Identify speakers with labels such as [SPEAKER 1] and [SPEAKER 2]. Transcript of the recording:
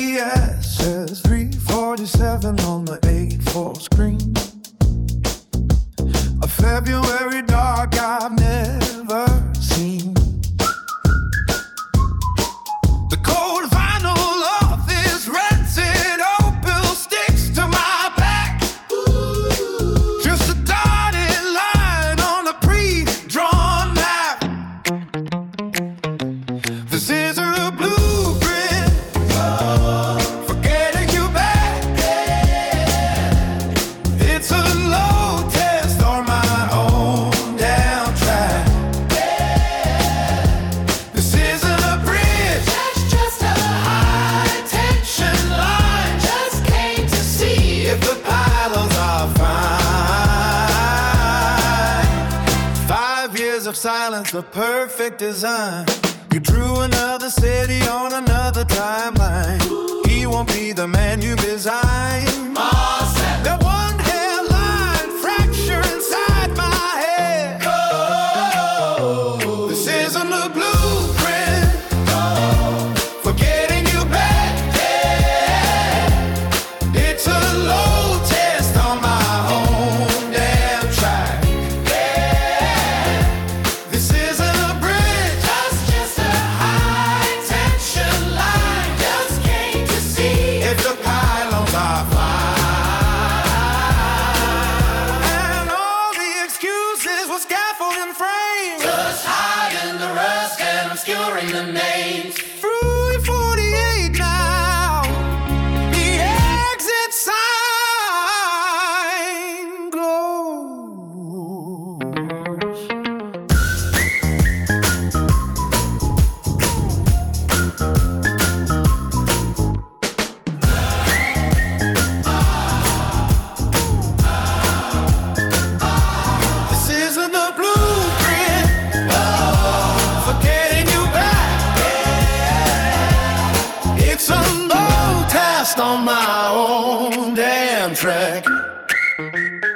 [SPEAKER 1] CBS says 3:47 on the 8-4 screen. A February dark I've never seen. The cold vinyl of this red sid opal sticks to my back. Just a dotted line on a pre-drawn map. This isn't a blueprint for getting you back. It's a low test on my own damn track. This isn't a bridge, that's just a high tension line. Just came to see if the pylons are fine. 5 years of silence, the perfect design. You drew another city on another timeline. He won't be the man you design. That one hairline fracture inside my head. This isn't a blueprint for getting you back. It's a low test on my own damn track. This isn't a bridge, that's just a high tension line. Just came to see if the pylons are fine. And all the excuses were scaffolding frames, just hiding the rust and obscuring the names. Through 48 now, the exit sign glows. This isn't the blueprint for getting you back. It's a low test on my own damn track.